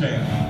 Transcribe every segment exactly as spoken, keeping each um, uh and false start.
Wu-Tang.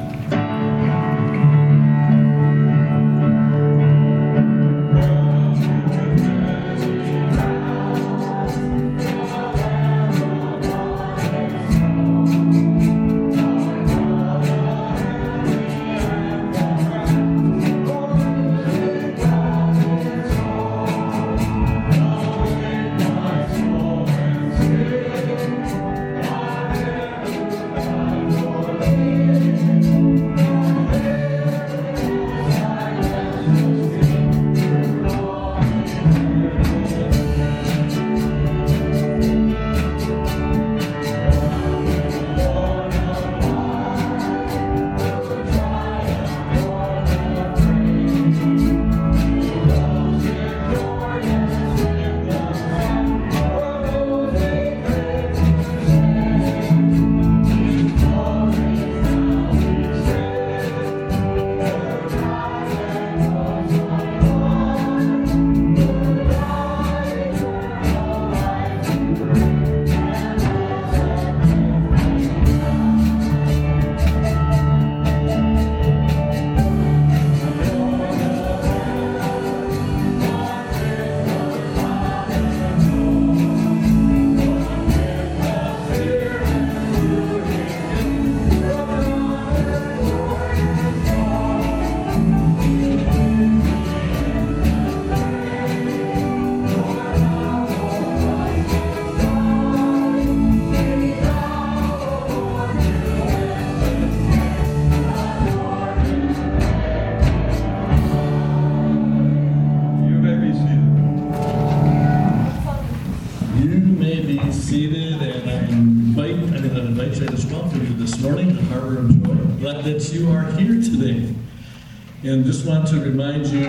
And just want to remind you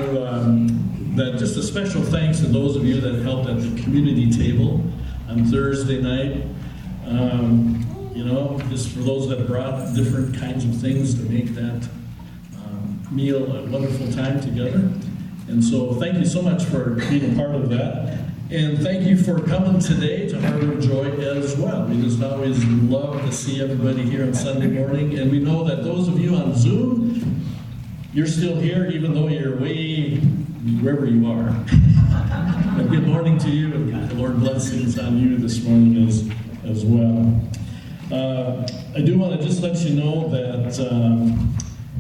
um, that just a special thanks to those of you that helped at the community table on Thursday night. Um, you know, just for those that brought different kinds of things to make that um, meal a wonderful time together. And so thank you so much for being a part of that. And thank you for coming today to Harbor of Joy as well. We just always love to see everybody here on Sunday morning. And we know that those of you on Zoom, you're still here, even though you're way wherever you are. And good morning to you, and the Lord blessings on you this morning as, as well. Uh, I do want to just let you know that um,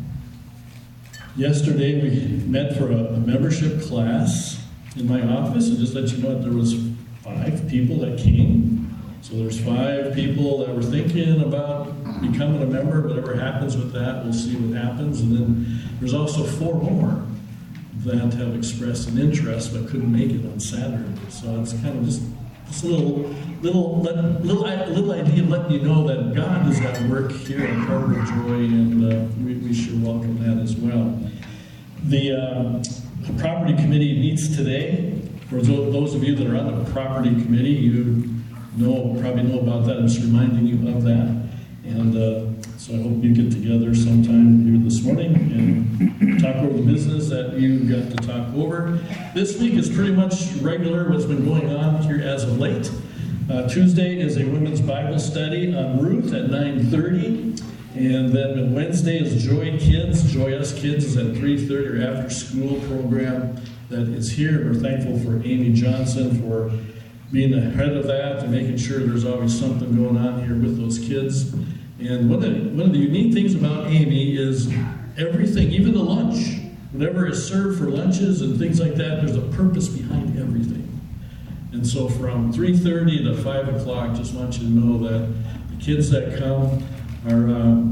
yesterday we met for a, a membership class in my office, and just let you know that there was five people that came. So there's five people that were thinking about becoming a member. Whatever happens with that, we'll see what happens. And then there's also four more that have expressed an interest but couldn't make it on Saturday. So it's kind of just, just a little, little, little, little idea of letting you know that God has got work here at Harbor of Joy, and uh, we, we should welcome that as well. The, uh, the property committee meets today. For those of you that are on the property committee, you know, probably know about that. I'm just reminding you of that. And uh, so I hope you get together sometime here this morning and talk over the business that you got to talk over. This week is pretty much regular what's been going on here as of late. Uh, Tuesday is a women's Bible study on Ruth at nine thirty. And then Wednesday is Joy Kids. Joy Us Kids is at three thirty, or after school program that is here. We're thankful for Amy Johnson for being ahead of that and making sure there's always something going on here with those kids. And one of the, one of the unique things about Amy is everything, even the lunch, whatever is served for lunches and things like that, there's a purpose behind everything. And so from three thirty to five o'clock, just want you to know that the kids that come are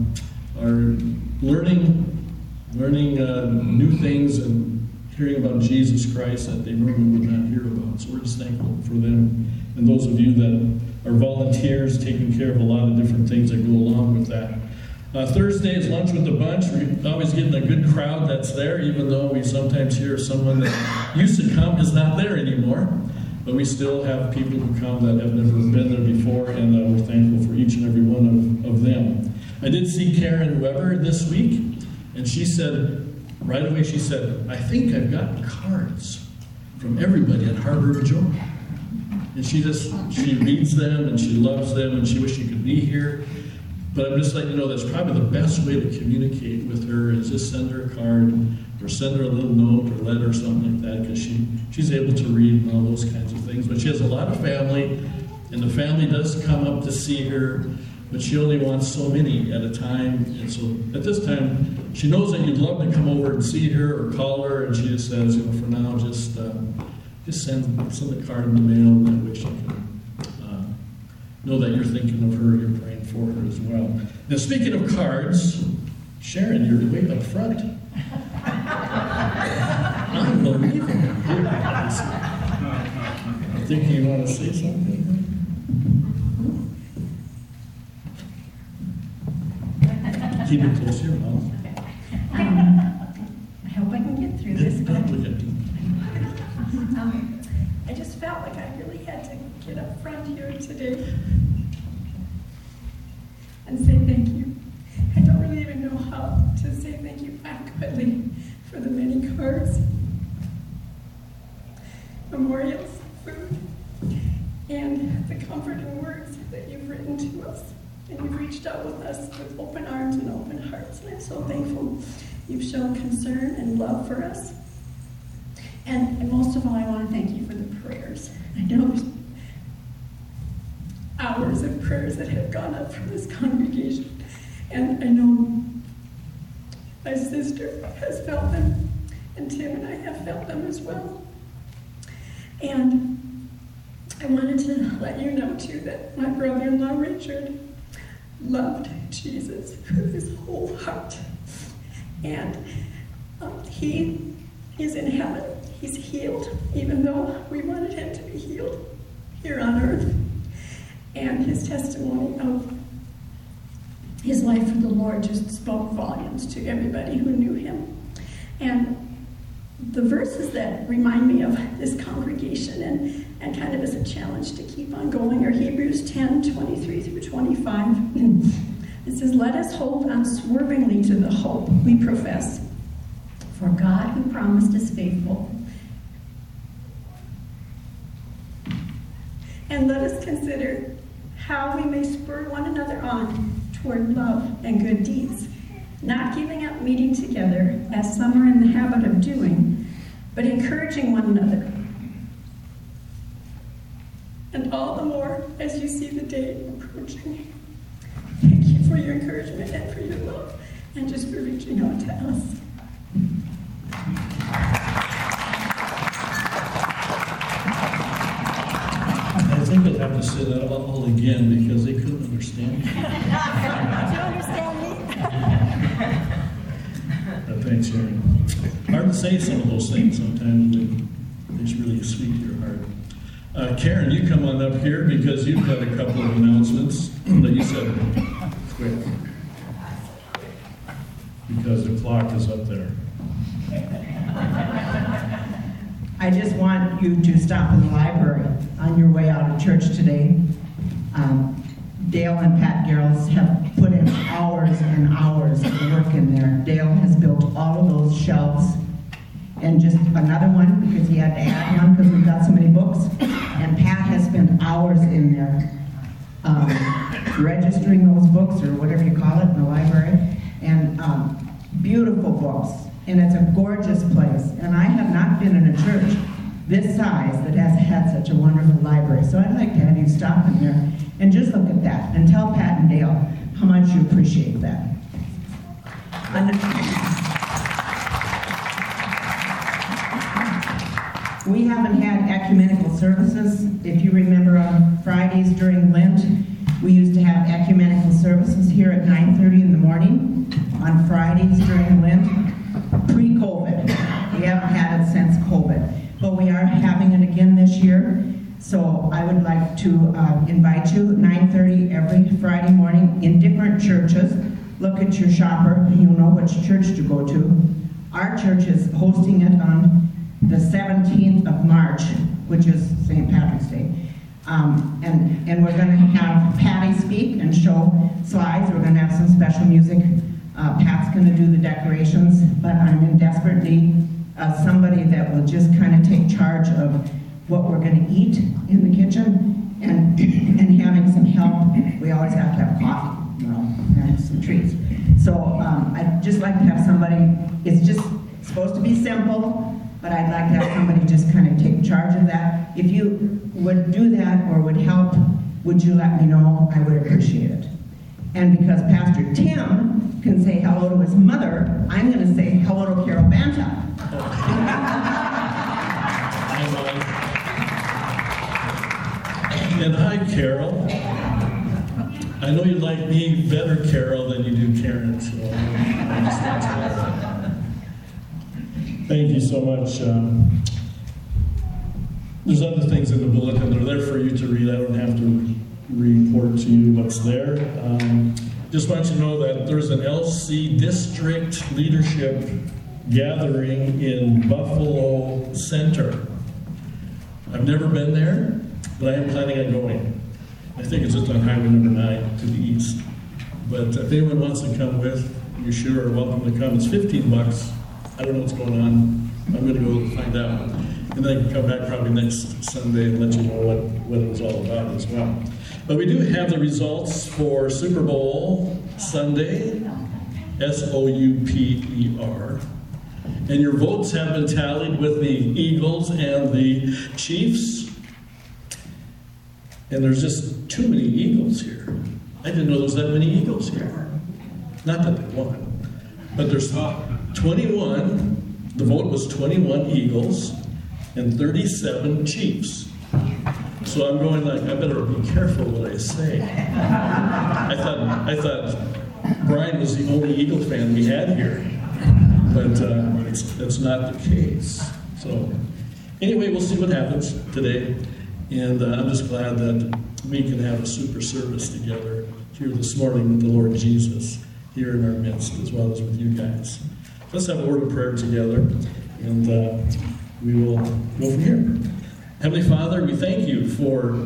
uh, are learning learning uh, new things and hearing about Jesus Christ that they normally would not hear about. So we're just thankful for them. And those of you that are volunteers taking care of a lot of different things that go along with that. Uh, Thursday is Lunch with the Bunch. We're always getting a good crowd that's there, even though we sometimes hear someone that used to come is not there anymore. But we still have people who come that have never been there before, and uh, we're thankful for each and every one of, of them. I did see Karen Weber this week, and she said, right away she said, I think I've got cards from everybody at Harbor of Joy. And she just, she reads them, and she loves them, and she wishes she could be here. But I'm just letting you know that's probably the best way to communicate with her is just send her a card or send her a little note or letter or something like that, because she, she's able to read and all those kinds of things. But she has a lot of family, and the family does come up to see her, but she only wants so many at a time. And so at this time, she knows that you'd love to come over and see her or call her, and she just says, you know, for now, just uh, just send, send the card in the mail, and that way she can uh, know that you're thinking of her, you're praying for her as well. Now, speaking of cards, Sharon, you're way up front. Unbelievable. I'm thinking you want to say something. Keep it close to your mouth. Um, I hope I can get through this, but um, I just felt like I really had to get up front here today and say thank you. I don't really even know how to say thank you adequately for the many cards, memorials, food, and the comforting words that you've written to us. And you've reached out with us with open arms and open hearts. And I'm so thankful you've shown concern and love for us. And, and most of all, I want to thank you for the prayers. I know there's hours of prayers that have gone up from this congregation. And I know my sister has felt them, and Tim and I have felt them as well. And I wanted to let you know, too, that my brother-in-law, Richard, loved Jesus with his whole heart. And um, he is in heaven. He's healed, even though we wanted him to be healed here on earth. And his testimony of his life with the Lord just spoke volumes to everybody who knew him. And the verses that remind me of this congregation and, and kind of as a challenge to keep on going are Hebrews ten, twenty-three through twenty-five. It says, "Let us hold unswervingly to the hope we profess, for God who promised is faithful. And let us consider how we may spur one another on toward love and good deeds, not giving up meeting together as some are in the habit of doing, but encouraging one another. And all the more as you see the day approaching." Thank you for your encouragement and for your love, and just for reaching out to us. I think I'd have to say that all again because they couldn't understand me. Do you understand me? But thanks, Sharon. Hard to say some of those things sometimes. It's really sweet to your heart. Uh, Karen, you come on up here because you've got a couple of announcements that you said quick. Because the clock is up there. I just want you to stop in the library on your way out of church today. Um, Dale and Pat Garrels have put in hours and hours of work in there. Dale has built all of those shelves, and just another one because he had to add one because we've got so many books. And Pat has spent hours in there um, registering those books, or whatever you call it, in the library. And um, beautiful books. And it's a gorgeous place. And I have not been in a church this size that has had such a wonderful library. So I'd like to have you stop in there and just look at that and tell Pat and Dale how much you appreciate that. We haven't had ecumenical services. If you remember on Fridays during Lent, we used to have ecumenical services here at nine thirty in the morning on Fridays during Lent, pre-COVID. We haven't had it since COVID, but we are having it again this year. So I would like to uh, invite you at nine thirty every Friday morning in different churches. Look at your shopper, you'll know which church to go to. Our church is hosting it on the seventeenth of March, which is Saint Patrick's Day. Um, and, and we're going to have Patty speak and show slides. We're going to have some special music. Uh, Pat's going to do the decorations, but I'm in desperate need of somebody that will just kind of take charge of what we're going to eat in the kitchen and, and having some help. We always have to have coffee. you know, and some trees. So um, I'd just like to have somebody, it's just supposed to be simple, but I'd like to have somebody just kind of take charge of that. If you would do that or would help, would you let me know? I would appreciate it. And because Pastor Tim can say hello to his mother, I'm going to say hello to Carol Banta. And hi, Carol. I know you like me better, Carol, than you do Karen. So thank you so much. Um, there's other things in the bulletin. They're there for you to read. I don't have to report to you what's there. Um, just want you to know that there's an L C district leadership gathering in Buffalo Center. I've never been there, but I am planning on going. I think it's just on Highway number nine to the east. But if anyone wants to come with, you sure are welcome to come. It's fifteen bucks. I don't know what's going on. I'm going to go find out. And then I can come back probably next Sunday and let you know what, what it was all about as well. But we do have the results for Super Bowl Sunday, S O U P E R. And your votes have been tallied with the Eagles and the Chiefs. And there's just too many Eagles here. I didn't know there was that many Eagles here. Not that they won. But there's twenty-one, the vote was twenty-one Eagles and thirty-seven Chiefs. So I'm going like, I better be careful what I say. I thought I thought Brian was the only Eagle fan we had here. But uh, it's, that's not the case. So anyway, we'll see what happens today. And uh, I'm just glad that we can have a super service together here this morning with the Lord Jesus here in our midst, as well as with you guys. Let's have a word of prayer together, and uh, we will go from here. Heavenly Father, we thank you for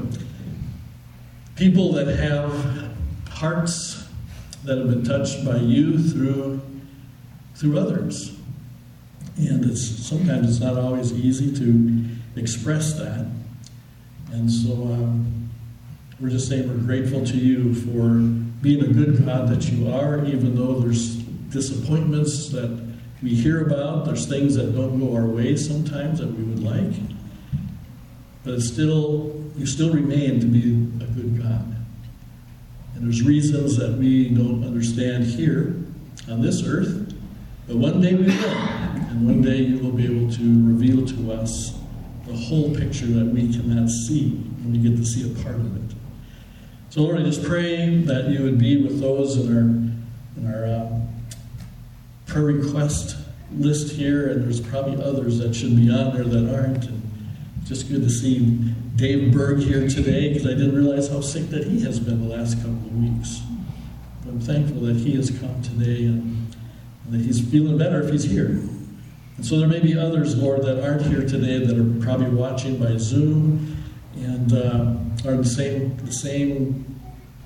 people that have hearts that have been touched by you through through others. And it's sometimes it's not always easy to express that. And so um, we're just saying we're grateful to you for being a good God that you are, even though there's disappointments that we hear about. There's things that don't go our way sometimes that we would like. But it's still, you still remain to be a good God. And there's reasons that we don't understand here on this earth, but one day we will. And one day you will be able to reveal to us the whole picture that we cannot see, and we get to see a part of it. So Lord, I just pray that you would be with those in our, in our uh, prayer request list here, and there's probably others that should be on there that aren't. And just good to see Dave Berg here today, because I didn't realize how sick that he has been the last couple of weeks. But I'm thankful that he has come today, and that he's feeling better if he's here. And so there may be others, Lord, that aren't here today that are probably watching by Zoom and uh, are in the same, the same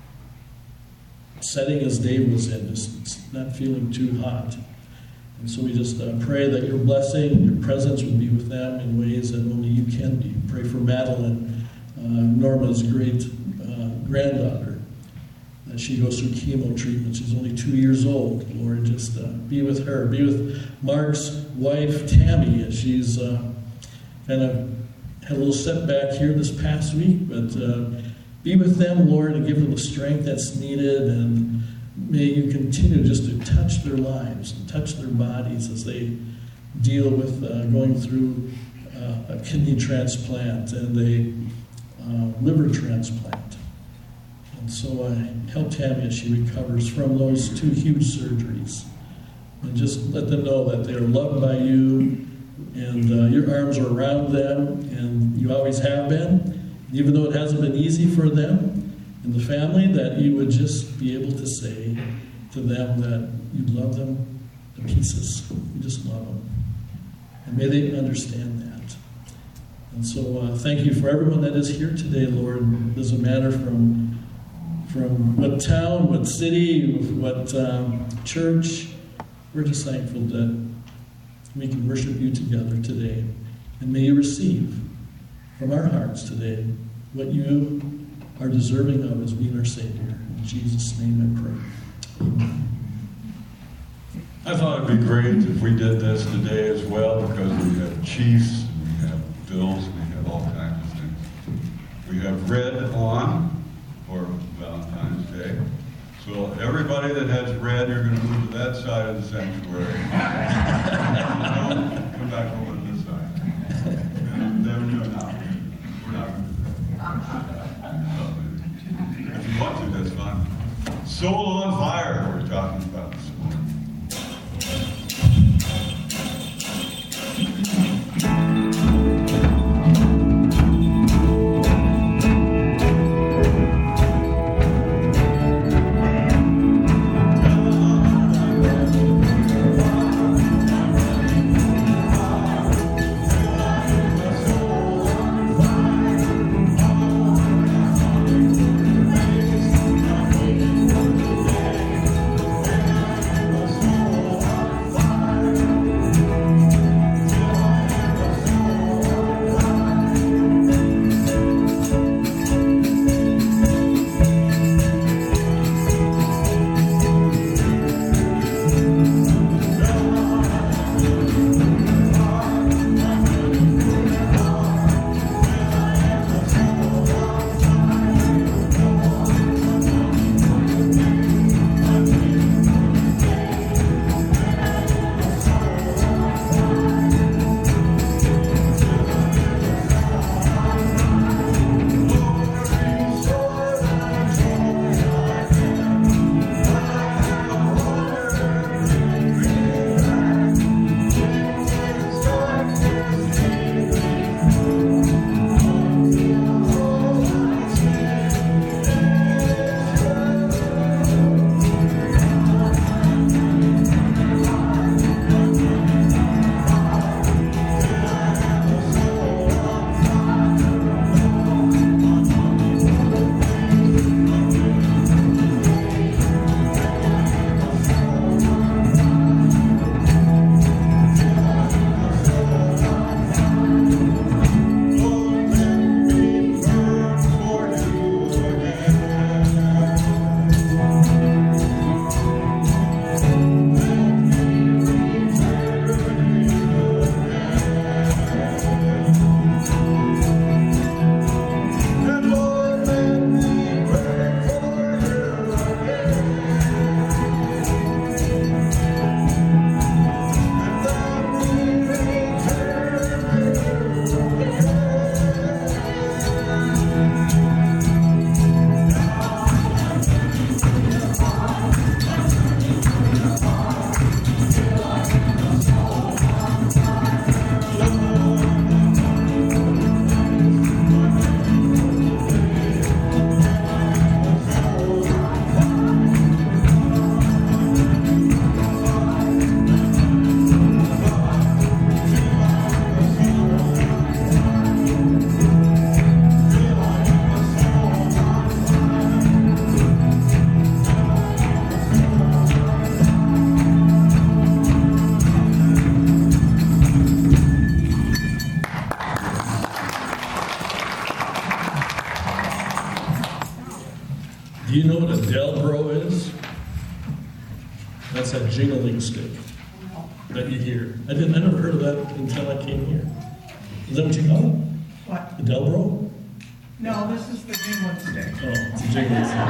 setting as Dave was in, just not feeling too hot. And so we just uh, pray that your blessing and your presence would be with them in ways that only you can be. Pray for Madeline, uh, Norma's great uh, granddaughter. That she goes through chemo treatment. She's only two years old. Lord, just uh, be with her. Be with Mark's wife, Tammy, as she's uh, kind of had a little setback here this past week. But uh, be with them, Lord, and give them the strength that's needed. And may you continue just to touch their lives and touch their bodies as they deal with uh, going through uh, a kidney transplant and a uh, liver transplant. And so I help Tammy as she recovers from those two huge surgeries. And just let them know that they are loved by you, and uh, your arms are around them, and you always have been. Even though it hasn't been easy for them and the family, that you would just be able to say to them that you love them to pieces. You just love them. And may they understand that. And so uh, thank you for everyone that is here today, Lord. It doesn't matter from From what town, what city, what um, church, we're just thankful that we can worship you together today. And may you receive from our hearts today what you are deserving of as being our Savior. In Jesus' name I pray. Amen. I thought it'd be great if we did this today as well, because we have chiefs, and we have bills, and we have all kinds of things. We have red on for Valentine's Day. So everybody that has red, you're going to move to that side of the sanctuary. Come back over to this side. And then you're not. We're not going to do that. If you want to, that's fine. Soul on fire, we're talking about this morning. Do you know what a Delbro is? That's that jingling stick that you hear. I didn't. I never heard of that until I came here. Is that what you call it? What? A Delbro? No, this is the jingling stick. Oh, it's a jingling stick.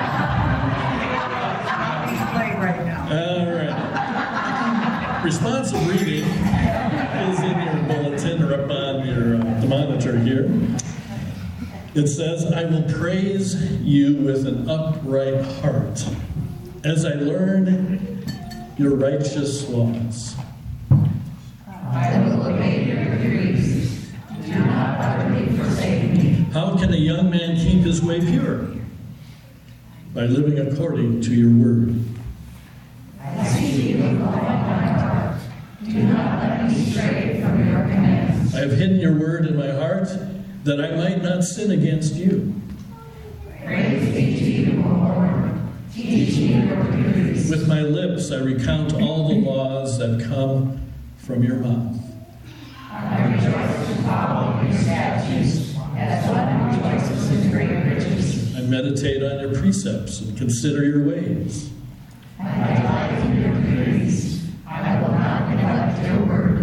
Not being played right now. All right. Responsive reading is in your bulletin or up on your uh, the monitor here. It says, "I will praise you with an upright heart as I learn your righteous laws. I will obey your decrees. Do not utterly forsake me. How can a young man keep his way pure? By living according to your word. I seek you with all my heart. Do not let me stray from your commands. I have hidden your word in my heart, that I might not sin against you. Praise be to you, O Lord. Teach me your decrees. With my lips I recount all the laws that come from your mouth. I rejoice to follow your statutes, as one rejoices in great riches. I meditate meditate on your precepts and consider your ways. I delight in your decrees. I will not neglect your word.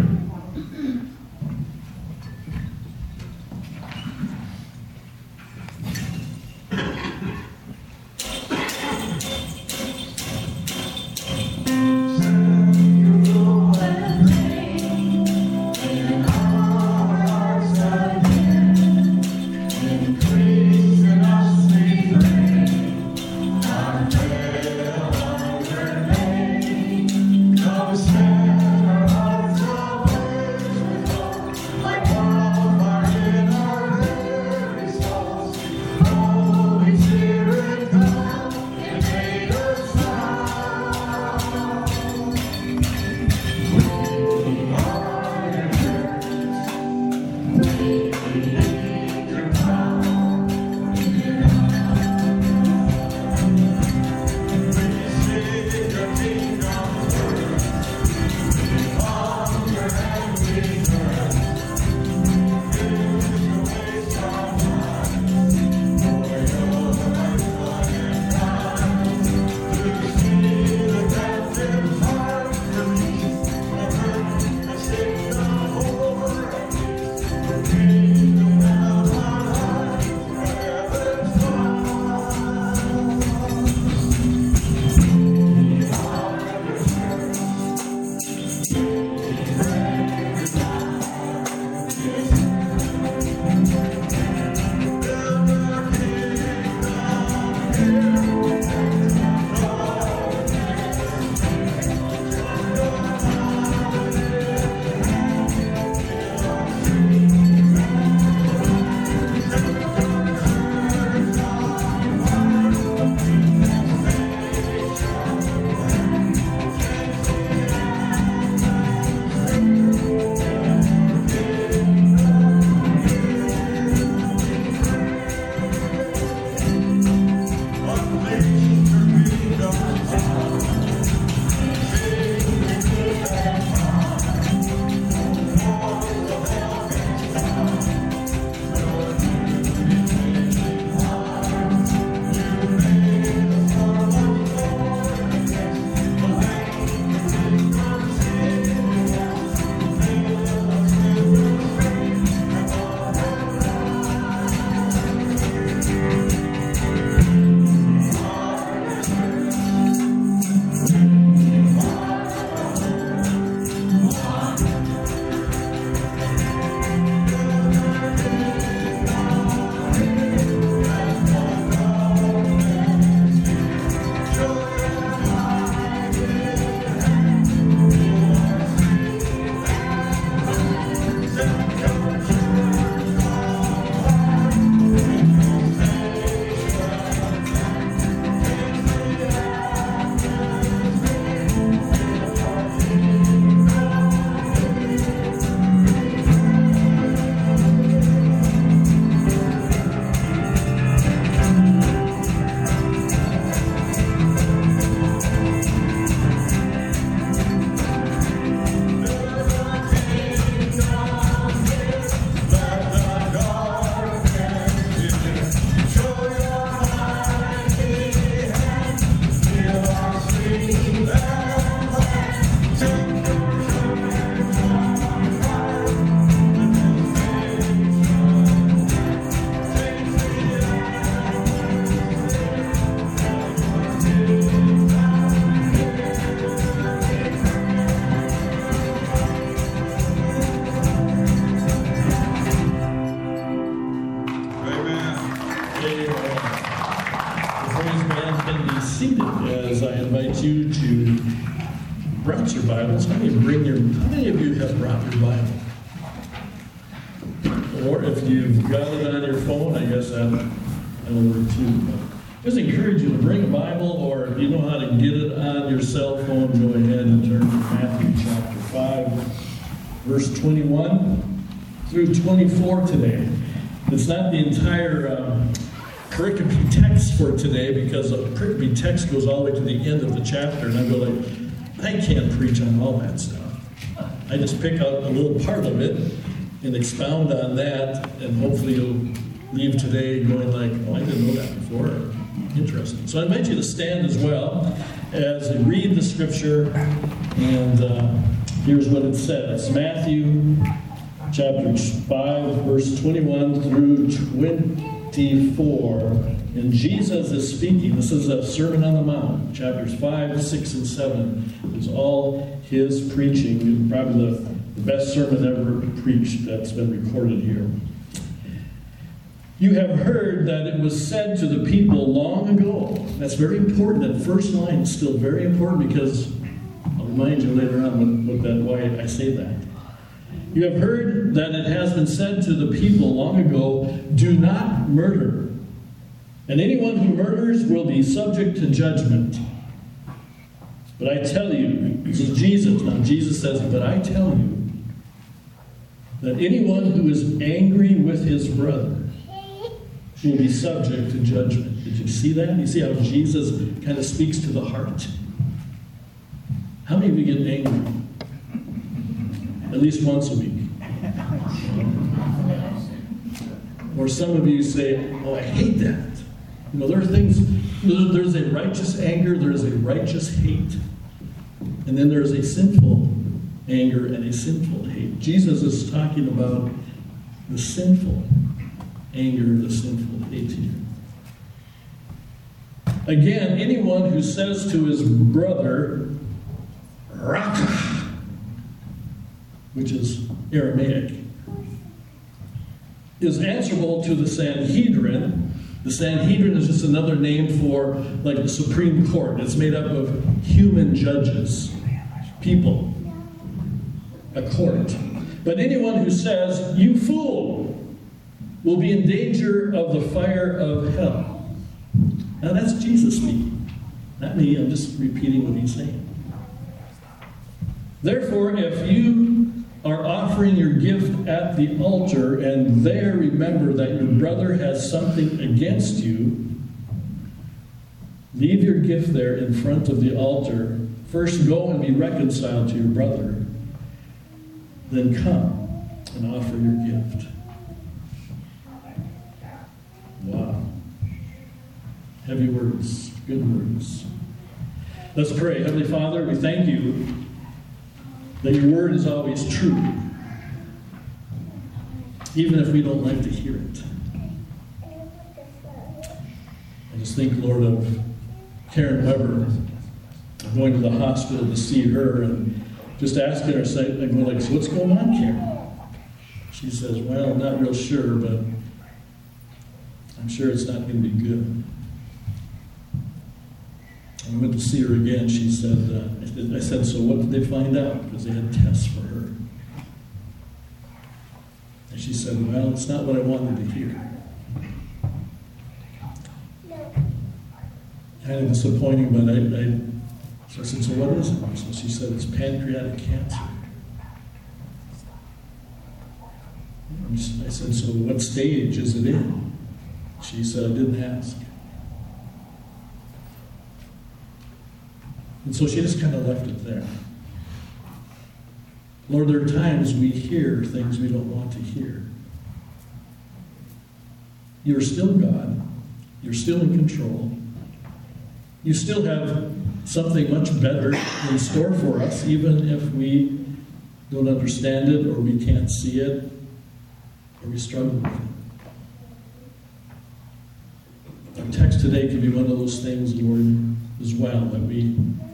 brought your Bibles. How many bring your? How many of you have brought your Bible? Or if you've got it on your phone, I guess that that'll work too. But just encourage you to bring a Bible, or if you know how to get it on your cell phone, go ahead and turn to Matthew chapter five, verse twenty-one through twenty-four today. It's not the entire um, pericope text for today, because the pericope text goes all the way to the end of the chapter, and I go like, I can't preach on all that stuff. I just pick out a little part of it and expound on that, and hopefully you'll leave today going like, oh, I didn't know that before. Interesting. So I invite you to stand as well as we read the scripture, and uh, here's what it says. Matthew chapter five, verse twenty-one through twenty-four. And Jesus is speaking. This is a Sermon on the Mount. Chapters five, six, and seven is all his preaching. Probably the, the best sermon ever preached that's been recorded here. You have heard that it was said to the people long ago. That's very important. That first line is still very important because I'll remind you later on what, what that, why I say that. You have heard that it has been said to the people long ago, do not murder. And anyone who murders will be subject to judgment. But I tell you, this is Jesus now, Jesus says, but I tell you that anyone who is angry with his brother will be subject to judgment. Did you see that? You see how Jesus kind of speaks to the heart? How many of you get angry? At least once a week. Or some of you say, oh, I hate that. You know, there are things, there's a righteous anger, there's a righteous hate. And then there's a sinful anger and a sinful hate. Jesus is talking about the sinful anger, the sinful hate here. Again, anyone who says to his brother, Raka, which is Aramaic, is answerable to the Sanhedrin. The Sanhedrin is just another name for, like, the Supreme Court. It's made up of human judges, people, a court. But anyone who says, you fool, will be in danger of the fire of hell. Now that's Jesus speaking, not me. I'm just repeating what he's saying. Therefore, if you are offering your gift at the altar and there remember that your brother has something against you, leave your gift there in front of the altar. First go and be reconciled to your brother. Then come and offer your gift. Wow. Heavy words, good words. Let's pray. Heavenly Father, we thank you that your word is always true, even if we don't like to hear it. I just think, Lord, of Karen Weber. I'm going to the hospital to see her and just asking her, I go like, so what's going on, Karen? She says, well, I'm not real sure, but I'm sure it's not going to be good. I went to see her again. She said, uh, I, said, I said, so what did they find out? Because they had tests for her. And she said, well, it's not what I wanted to hear. Kind of disappointing, but I, I, so I said, so what is it? So she said, it's pancreatic cancer. I said, so what stage is it in? She said, I didn't ask. And so she just kind of left it there. Lord, there are times we hear things we don't want to hear. You're still God. You're still in control. You still have something much better in store for us, even if we don't understand it, or we can't see it, or we struggle with it. Our text today can be one of those things, Lord, as well, that we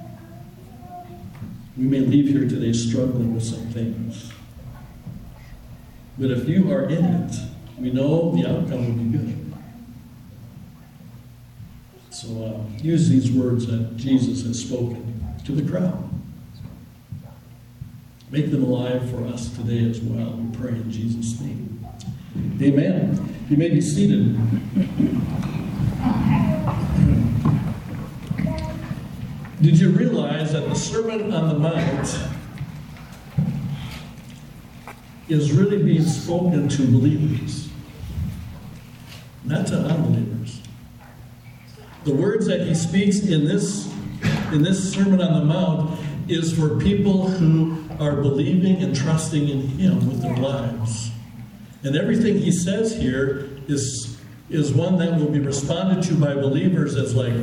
we may leave here today struggling with some things. But if you are in it, we know the outcome will be good. So uh, use these words that Jesus has spoken to the crowd. Make them alive for us today as well. We pray in Jesus' name. Amen. You may be seated. Did you realize that the Sermon on the Mount is really being spoken to believers, not to unbelievers? The words that he speaks in this, in this Sermon on the Mount is for people who are believing and trusting in him with their lives. And everything he says here is is one that will be responded to by believers as like,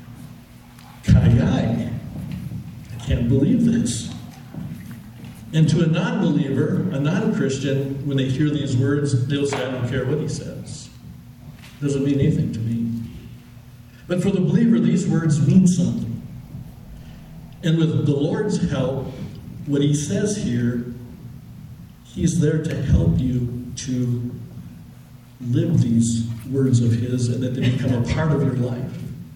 Kai, I can't believe this. And to a non-believer, a non-Christian, when they hear these words, they'll say, I don't care what he says. It doesn't mean anything to me. But for the believer, these words mean something. And with the Lord's help, what he says here, he's there to help you to live these words of his and that they become a part of your life.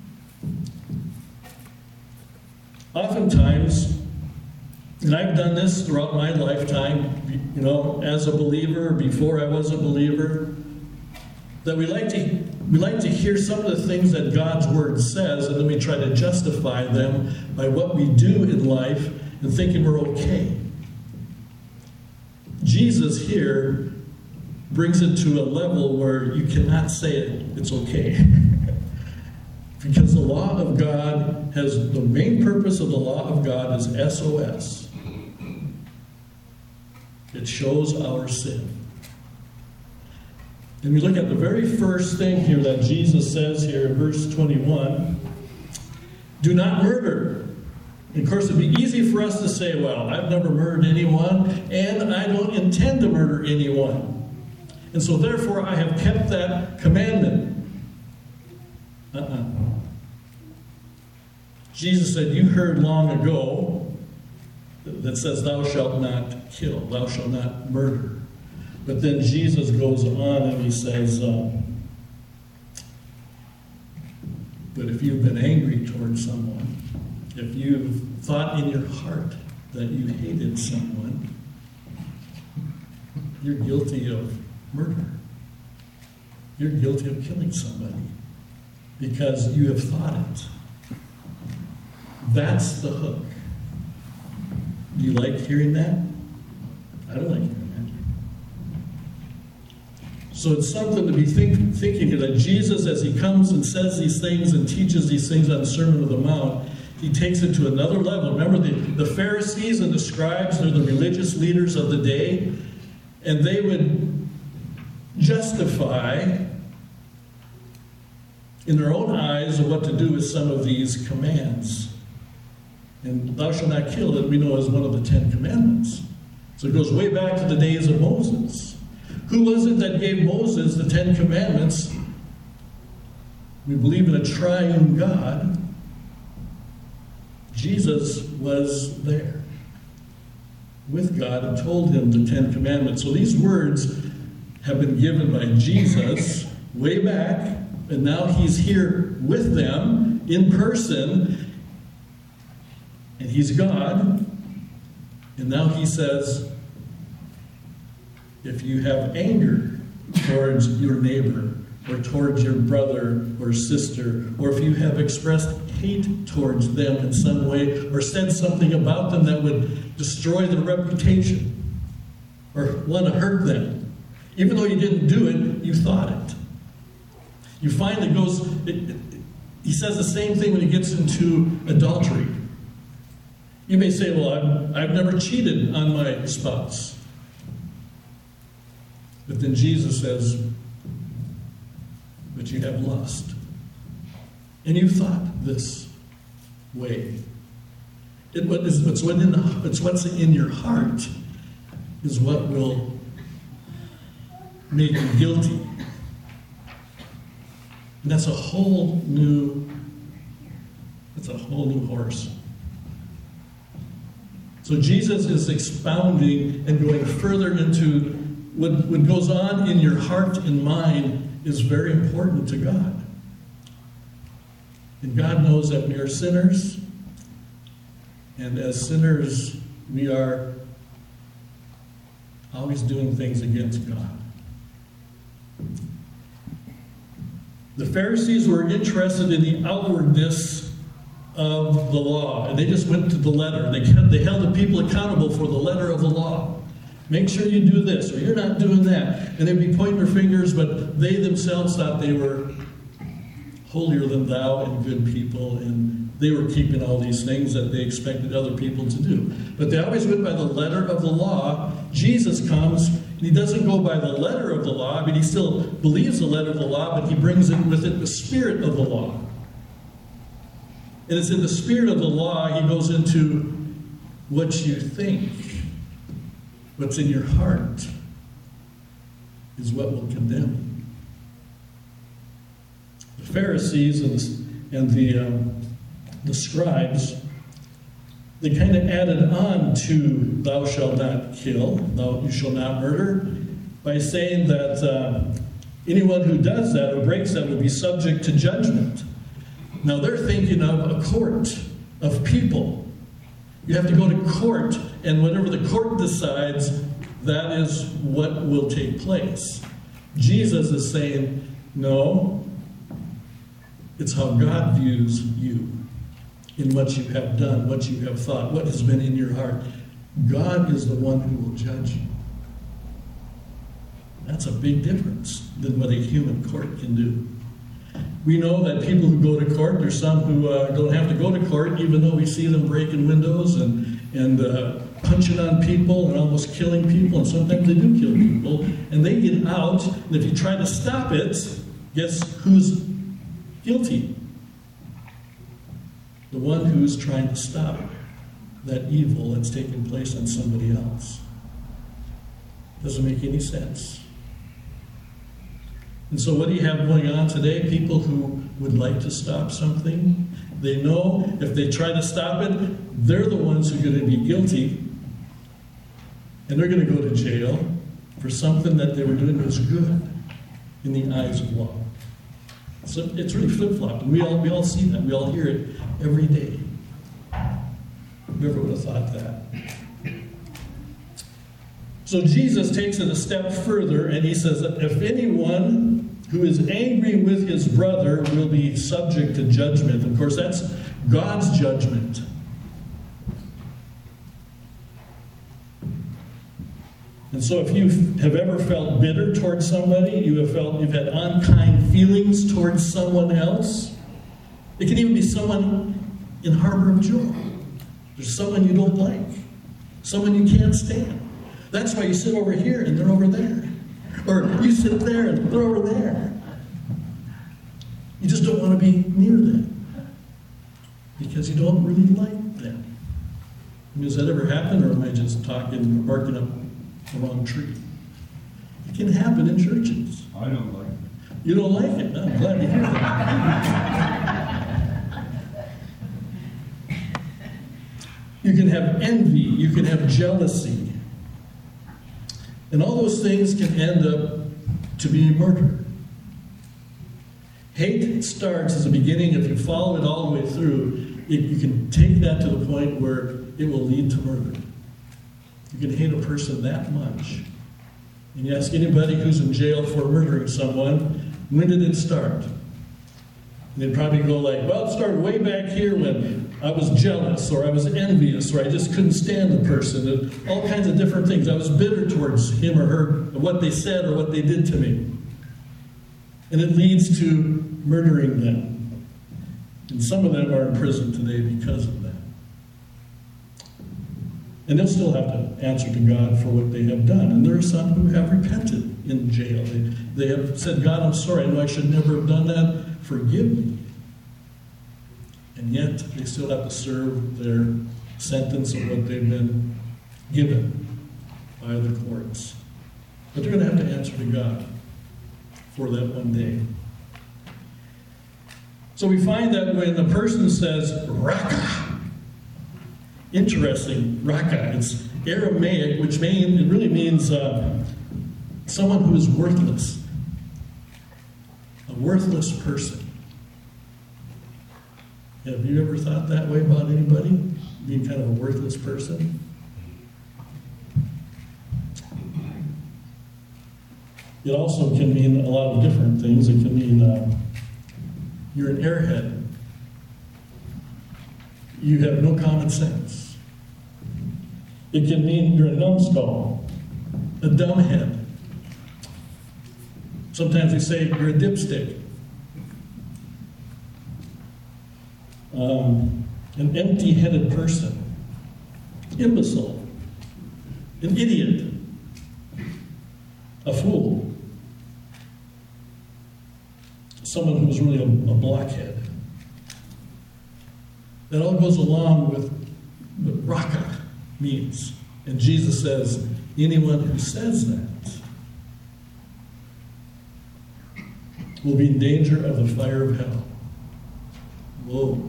Oftentimes, and I've done this throughout my lifetime, you know, as a believer, before I was a believer, that we like to we like to hear some of the things that God's Word says, and then we try to justify them by what we do in life and thinking we're okay. Jesus here brings it to a level where you cannot say it, it's okay. Because the law of God has, the main purpose of the law of God is S O S. It shows our sin. And we look at the very first thing here that Jesus says here in verse twenty-one, do not murder. And of course, it'd be easy for us to say, well, I've never murdered anyone, and I don't intend to murder anyone. And so therefore, I have kept that commandment. Uh-uh. Jesus said, you heard long ago that says, thou shalt not kill, thou shalt not murder. But then Jesus goes on and he says, um, but if you've been angry towards someone, if you've thought in your heart that you hated someone, you're guilty of murder. You're guilty of killing somebody because you have thought it. That's the hook. Do you like hearing that? I don't like hearing that. So it's something to be think, thinking that Jesus, as he comes and says these things and teaches these things on the Sermon on the Mount, he takes it to another level. Remember, the, the Pharisees and the scribes, they're the religious leaders of the day, and they would justify in their own eyes of what to do with some of these commands. And thou shalt not kill, that we know as one of the Ten Commandments. So it goes way back to the days of Moses. Who was it that gave Moses the Ten Commandments? We believe in a triune God. Jesus was there with God and told him the Ten Commandments. So these words have been given by Jesus way back, and now he's here with them in person, and he's God. And now he says, if you have anger towards your neighbor or towards your brother or sister, or if you have expressed hate towards them in some way or said something about them that would destroy their reputation or want to hurt them, even though you didn't do it, you thought it. You find it goes, it, it, he says the same thing when he gets into adultery. You may say, well, I've, I've never cheated on my spouse. But then Jesus says, but you have lust. And you thought this way. It, what is, it's, what in the, it's what's in your heart is what will make you guilty. And that's a whole new, that's a whole new horse. So Jesus is expounding and going further into what, what goes on in your heart and mind is very important to God. And God knows that we are sinners, and as sinners, we are always doing things against God. The Pharisees were interested in the outwardness of the law, and they just went to the letter. They, they held the people accountable for the letter of the law. Make sure you do this, or you're not doing that. And they'd be pointing their fingers, but they themselves thought they were holier than thou and good people, and they were keeping all these things that they expected other people to do. But they always went by the letter of the law. Jesus comes, He doesn't go by the letter of the law. I mean, he still believes the letter of the law, but he brings it with it the spirit of the law. And it's in the spirit of the law he goes into what you think, what's in your heart, is what will condemn you. The Pharisees and the, and the, um, the scribes, they kind of added on to thou shalt not kill, thou you shall not murder, by saying that uh, anyone who does that or breaks that will be subject to judgment. Now they're thinking of a court of people. You have to go to court, and whatever the court decides, that is what will take place. Jesus is saying, no, it's how God views you in what you have done, what you have thought, what has been in your heart. God is the one who will judge you. That's a big difference than what a human court can do. We know that people who go to court, there's some who uh, don't have to go to court, even though we see them breaking windows and, and uh, punching on people and almost killing people, and sometimes they do kill people, and they get out, and if you try to stop it, guess who's guilty? The one who's trying to stop that evil that's taking place on somebody else. Doesn't make any sense. And so what do you have going on today? People who would like to stop something, they know if they try to stop it, they're the ones who are going to be guilty, and they're going to go to jail for something that they were doing that was good in the eyes of law. So it's really flip-flopped. We all, we all see that. We all hear it every day. Whoever would have thought that? So Jesus takes it a step further, and he says that if anyone who is angry with his brother will be subject to judgment. Of course, that's God's judgment. And so if you have ever felt bitter towards somebody, you have felt you've had unkind feelings towards someone else, it can even be someone in Harbor of Joy. There's someone you don't like, someone you can't stand. That's why you sit over here and they're over there. Or you sit there and they're over there. You just don't want to be near them because you don't really like them. I mean, has that ever happened, or am I just talking, barking up the wrong tree? It can happen in churches. I don't like it. You don't like it? I'm glad to hear that. You can have envy. You can have jealousy. And all those things can end up to be murder. Hate starts as a beginning. If you follow it all the way through, it, you can take that to the point where it will lead to murder. You can hate a person that much. And you ask anybody who's in jail for murdering someone, when did it start? And they'd probably go like, well, it started way back here when I was jealous, or I was envious, or I just couldn't stand the person, and all kinds of different things. I was bitter towards him or her, or what they said or what they did to me. And it leads to murdering them. And some of them are in prison today because of that. And they'll still have to answer to God for what they have done. And there are some who have repented in jail. They, they have said, God, I'm sorry, I know I should never have done that. Forgive me. And yet, they still have to serve their sentence of what they've been given by the courts. But they're going to have to answer to God for that one day. So we find that when a person says, Raka, interesting, Raka, it's Aramaic, which mean, it really means uh, someone who is worthless. A worthless person. Have you ever thought that way about anybody? Being kind of a worthless person? It also can mean a lot of different things. It can mean uh, you're an airhead. You have no common sense. It can mean you're a numbskull, a dumbhead. Sometimes we say you're a dipstick. Um, an empty-headed person, imbecile, an idiot. a fool, someone who was really a, a blockhead. That all goes along with what raka means. And Jesus says, anyone who says that will be in danger of the fire of hell. Whoa.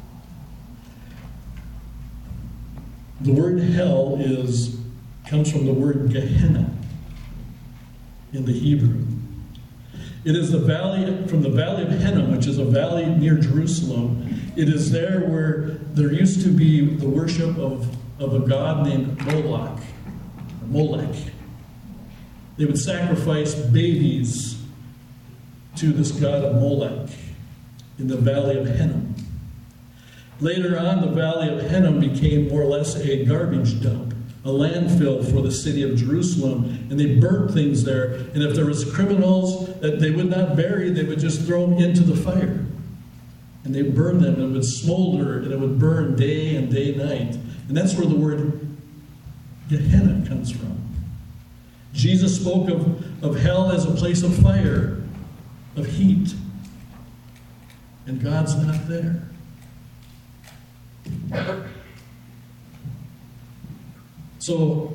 The word hell is comes from the word Gehenna in the Hebrew. It is the valley, from the valley of Hinnom, which is a valley near Jerusalem. It is there where there used to be the worship of, of a god named Moloch, or Molech. They would sacrifice babies to this god of Molech in the valley of Hinnom. Later on, the valley of Hinnom became more or less a garbage dump, a landfill for the city of Jerusalem, and they burnt things there. And if there was criminals that they would not bury, they would just throw them into the fire. And they burned them, and it would smolder, and it would burn day and day night. And that's where the word Gehenna comes from. Jesus spoke of, of hell as a place of fire, of heat. And God's not there. So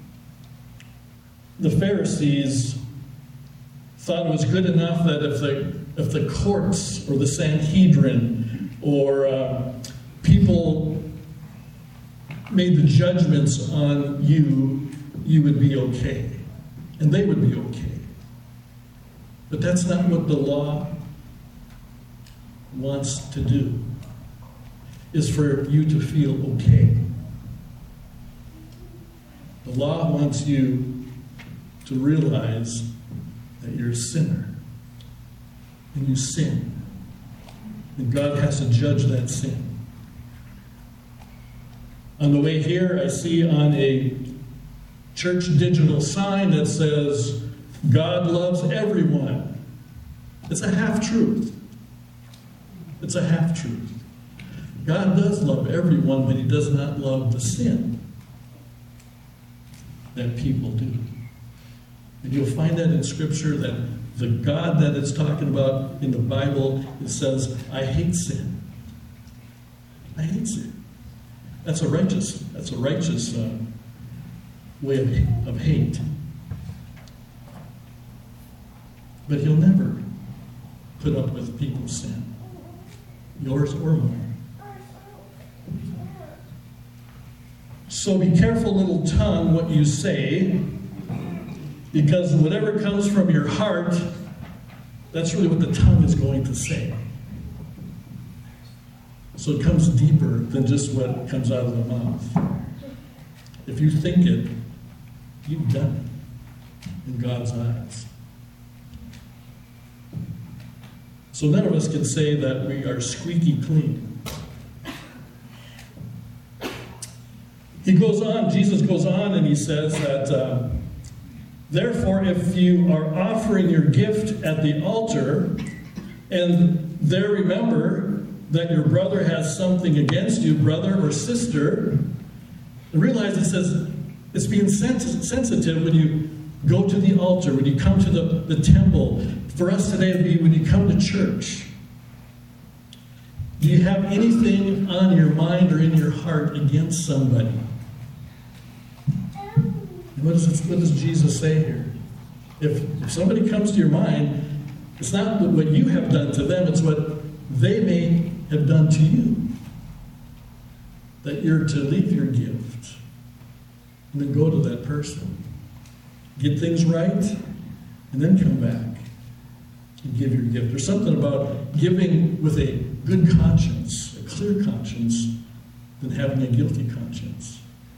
the Pharisees thought it was good enough that if the if the courts or the Sanhedrin or uh, people made the judgments on you, you would be okay, and they would be okay. But that's not what the law wants to do. Is for you to feel okay. The law wants you to realize that you're a sinner. And you sin. And God has to judge that sin. On the way here, I see on a church digital sign that says, God loves everyone. It's a half-truth. It's a half-truth. God does love everyone, but he does not love the sin that people do. And you'll find that in Scripture, that the God that it's talking about in the Bible, it says, I hate sin. I hate sin. That's a righteous, that's a righteous uh, way of, of hate. But he'll never put up with people's sin, yours or mine. So be careful, little tongue, what you say, because whatever comes from your heart, that's really what the tongue is going to say. So it comes deeper than just what comes out of the mouth. If you think it, you've done it in God's eyes. So none of us can say that we are squeaky clean. He goes on, Jesus goes on, and he says that, uh, therefore, if you are offering your gift at the altar, and there remember that your brother has something against you, brother or sister, realize it says it's being sens- sensitive when you go to the altar, when you come to the, the temple. For us today, it would be when you come to church. Do you have anything on your mind or in your heart against somebody? What does, what does Jesus say here? If, if somebody comes to your mind, it's not what you have done to them, it's what they may have done to you. That you're to leave your gift and then go to that person. Get things right, and then come back and give your gift. There's something about giving with a good conscience, a clear conscience, than having a guilty conscience.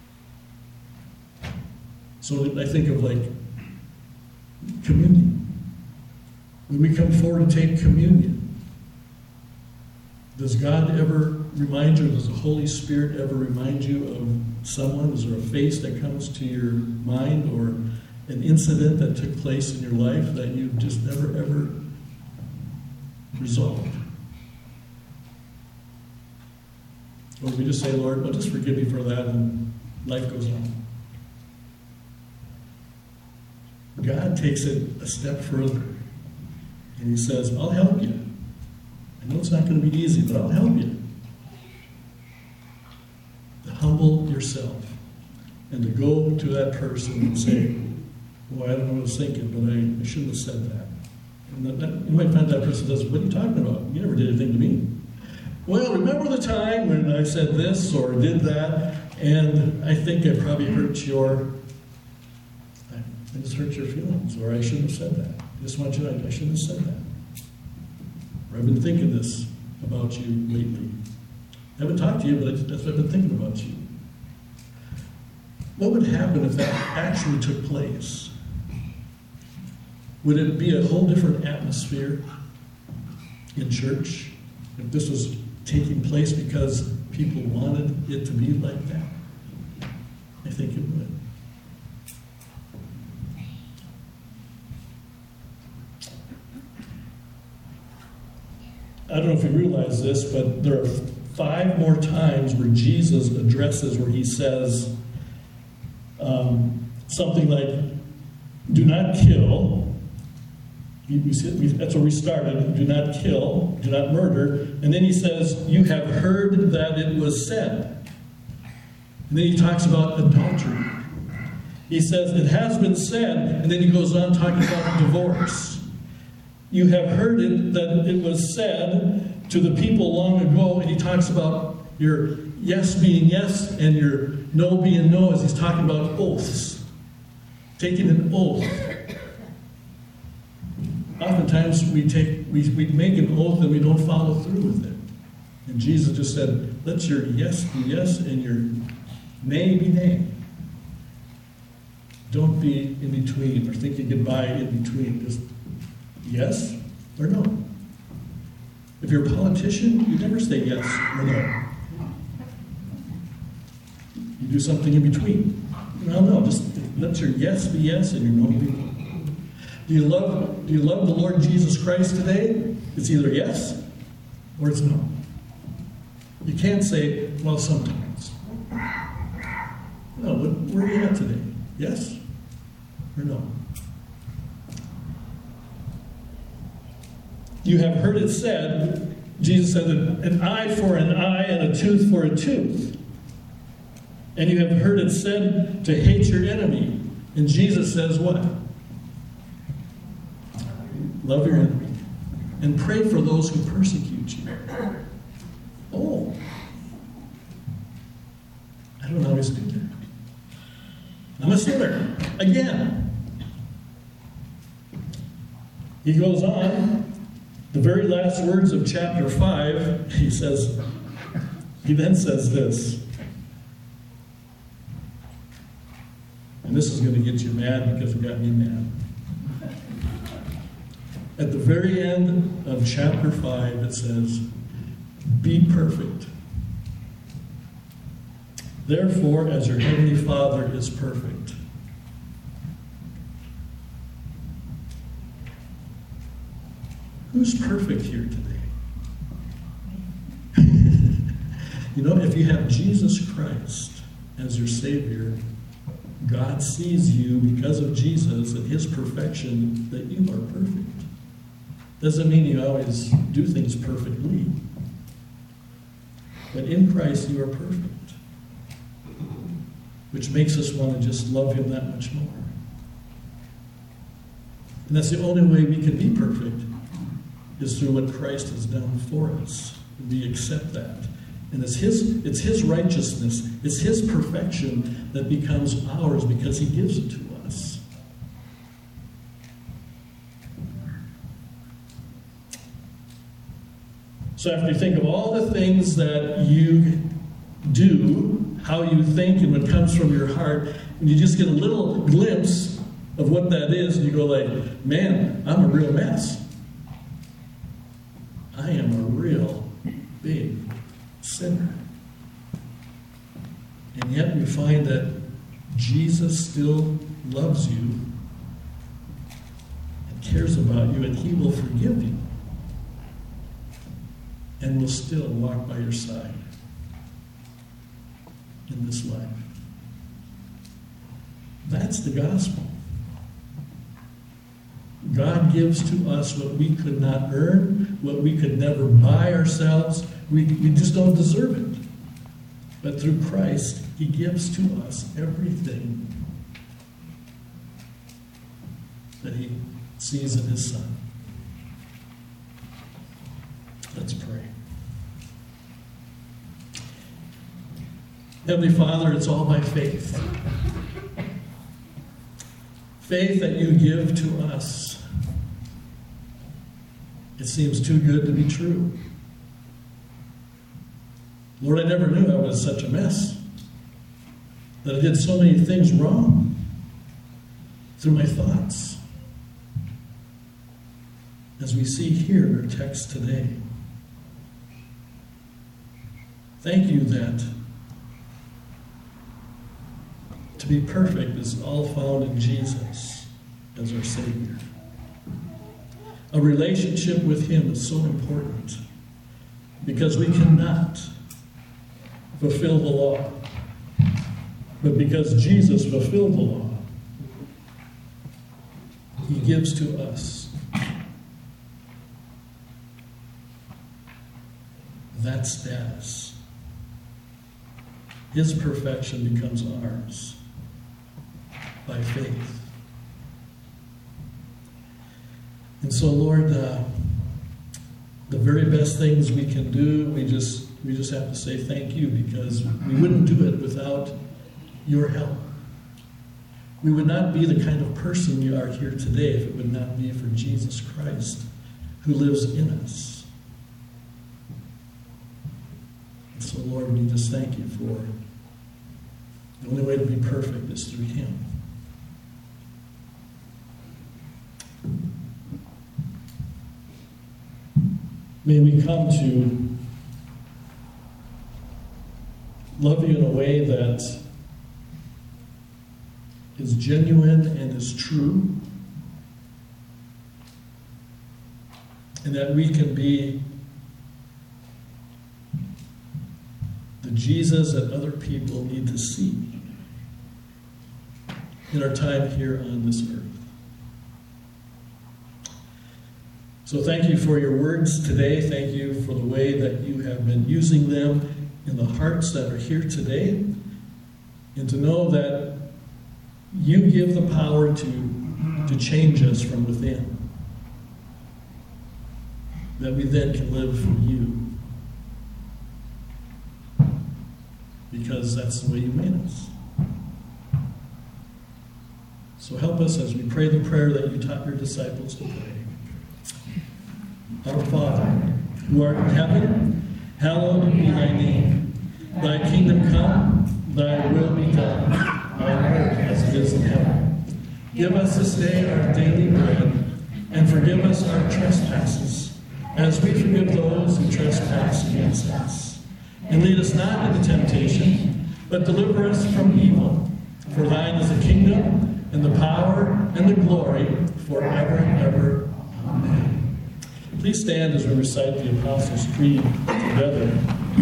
So I think of like communion. When we come forward to take communion, does God ever remind you, does the Holy Spirit ever remind you of someone? Is there a face that comes to your mind or an incident that took place in your life that you just never ever resolved? Or we just say, Lord, well, just forgive me for that, and life goes on. God takes it a step further. And he says, I'll help you. I know it's not going to be easy, but I'll help you. To humble yourself and to go to that person and say, well, I don't know what I was thinking, but I, I shouldn't have said that. And that, that, you might find that person says, what are you talking about? You never did anything to me. Well, remember the time when I said this or did that, and I think I probably hurt your, I, I just hurt your feelings, or I shouldn't have said that. I just want you to know, I shouldn't have said that. Or I've been thinking this about you lately. I haven't talked to you, but I, that's what I've been thinking about you. What would happen if that actually took place? Would it be a whole different atmosphere in church if this was taking place because people wanted it to be like that? I think it would. I don't know if you realize this, but there are five more times where Jesus addresses where he says um, something like, do not kill. We, we, we, that's where we started. Do not kill. Do not murder. And then he says, you have heard that it was said. And then he talks about adultery. He says, it has been said. And then he goes on talking about divorce. You have heard it that it was said to the people long ago. And he talks about your yes being yes and your no being no, as he's talking about oaths. Taking an oath. Oftentimes we take we, we make an oath and we don't follow through with it. And Jesus just said, let your yes be yes and your nay be nay. Don't be in between or think you can buy in between. Just yes or no. If you're a politician, you never say yes or no. You do something in between. No, no, just let your yes be yes and your no be no. Do you love, do you love the Lord Jesus Christ today? It's either yes or it's no. You can't say, well, sometimes. No, but where are you at today? Yes or no? You have heard it said, Jesus said, an eye for an eye and a tooth for a tooth. And you have heard it said to hate your enemy. And Jesus says what? Love your enemy. And pray for those who persecute you. Oh. I don't always do that. I'm a sinner. Again. He goes on. The very last words of chapter five, he says, he then says this. And this is going to get you mad because it got me mad. At the very end of chapter five, it says, be perfect. Therefore, as your heavenly Father is perfect. Who's perfect here today? You know, if you have Jesus Christ as your Savior, God sees you because of Jesus and his perfection that you are perfect. Doesn't mean you always do things perfectly. But in Christ you are perfect. Which makes us want to just love him that much more. And that's the only way we can be perfect, is through what Christ has done for us. We accept that. And it's his, it's his righteousness, it's his perfection that becomes ours because he gives it to us. So after you think of all the things that you do, how you think and what comes from your heart, and you just get a little glimpse of what that is, and you go like, man, I'm a real mess. I am a real big sinner. And yet we find that Jesus still loves you and cares about you, and he will forgive you and will still walk by your side in this life. That's the gospel. God gives to us what we could not earn, what we could never buy ourselves. We, we just don't deserve it. But through Christ, he gives to us everything that he sees in his Son. Let's pray. Heavenly Father, it's all by faith. Faith that you give to us. It seems too good to be true. Lord, I never knew I was such a mess, that I did so many things wrong through my thoughts. As we see here in our text today, thank you that to be perfect is all found in Jesus as our Savior. A relationship with him is so important because we cannot fulfill the law. But because Jesus fulfilled the law, he gives to us that status. His perfection becomes ours by faith. And so, Lord, uh, the very best things we can do, we just we just have to say thank you, because we wouldn't do it without your help. We would not be the kind of person you are here today if it would not be for Jesus Christ, who lives in us. And so, Lord, we just thank you for the only way to be perfect is through him. May we come to love you in a way that is genuine and is true, and that we can be the Jesus that other people need to see in our time here on this earth. So thank you for your words today. Thank you for the way that you have been using them in the hearts that are here today. And to know that you give the power to, to change us from within. That we then can live for you. Because that's the way you made us. So help us as we pray the prayer that you taught your disciples to pray. Our Father, who art in heaven, hallowed be thy name. Thy kingdom come, thy will be done, on earth as it is in heaven. Give us this day our daily bread, and forgive us our trespasses, as we forgive those who trespass against us. And lead us not into temptation, but deliver us from evil. For thine is the kingdom, and the power, and the glory, forever and ever. Amen. Please stand as we recite the Apostles' Creed together.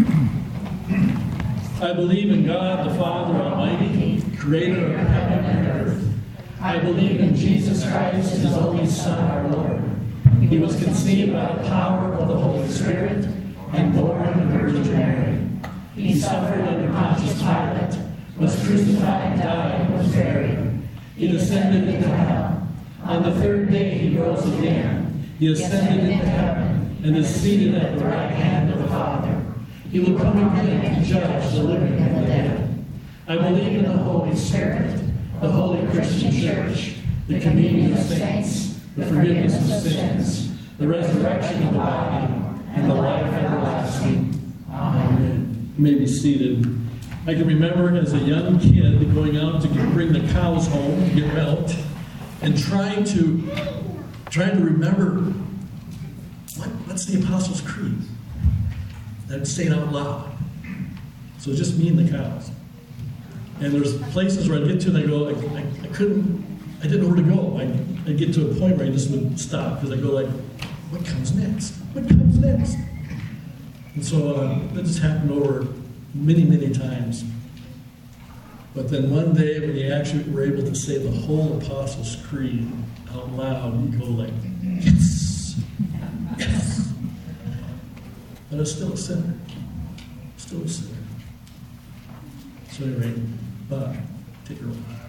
I believe in God, the Father Almighty, creator of heaven and earth. I believe in Jesus Christ, his only Son, our Lord. He was conceived by the power of the Holy Spirit and born of the Virgin Mary. He suffered under Pontius Pilate, was crucified and died, and was buried. He descended into hell. On the third day he rose again. He ascended into heaven and is seated at the right hand of the Father. He will come again to judge the living and the dead. I believe in the Holy Spirit, the holy Christian Church, the communion of saints, the forgiveness of sins, the resurrection of the body, and the life everlasting. Amen. You may be seated. I can remember as a young kid going out to get, bring the cows home to get milked, and trying to trying to remember what, what's the Apostles' Creed. And saying out loud. So just me and the cows. And there's places where I'd get to and I go, I, I, I couldn't, I didn't know where to go. I, I'd get to a point where I just would stop because I go like, what comes next? What comes next? And so uh, that just happened over many, many times. But then one day when you actually were able to say the whole Apostles' Creed out loud, you go like, yes, yes. But I was still a sinner. Still a sinner. So anyway, Bob, take her away.